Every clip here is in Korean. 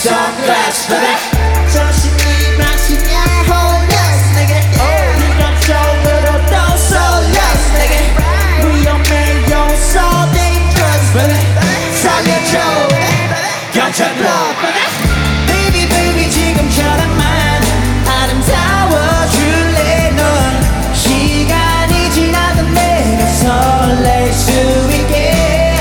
Sunglass baby 조심히 마시냐 홀렸어 내게 네가 쪽으로 또 쏠렸어 내게 위험해 you're so dangerous baby 살려줘 경찰 불러 baby baby 지금처럼만 아름다워 줄래 넌 시간이 지나도 내가 설렐 수 있게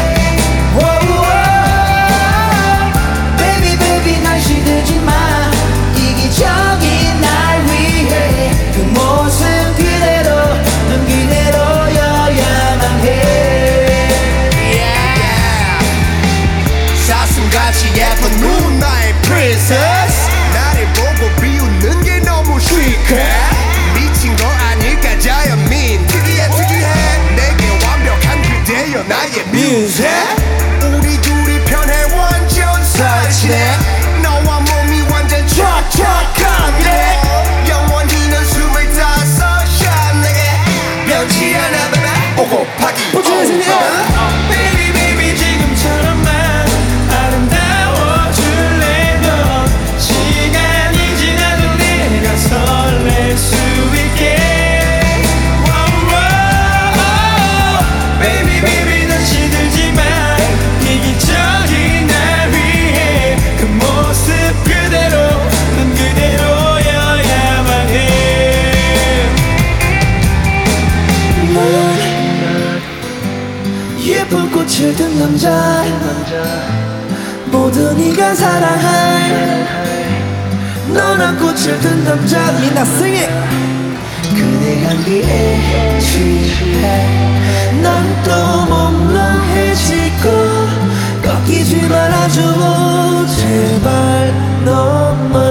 baby baby 날 시들지 마 이기적인 날 위해 그 모습 그대로 넌 그대로여야만 해 사슴같이 예쁜 눈 나의 princess 나를 보고 비웃는 게 너무 시크해 미친 거 아닐까 자연민 특이해 내게 완벽한 그대여 나의 뮤직 우리 둘이 편해 완전 사치네 너와 몸이 완전 촉촉한데 영원히 넌 25샷 내게 변치 않아 baby 5 곱하기 5 baby baby 지금처럼만 아름다워 줄래 넌 시간이 지나도 내가 설렐 수 있게 baby baby 넌 시들지 마 이기적인 날 위해 그 모습 그대로 넌 그대로여야만 해 예쁜 꽃을 든 남자 모두 네가 사랑할 너란 꽃을 든 남자 Lina sing it 그대 향기에 취해 난 또 몽롱해지고 꺾이지 말아줘 제발 너만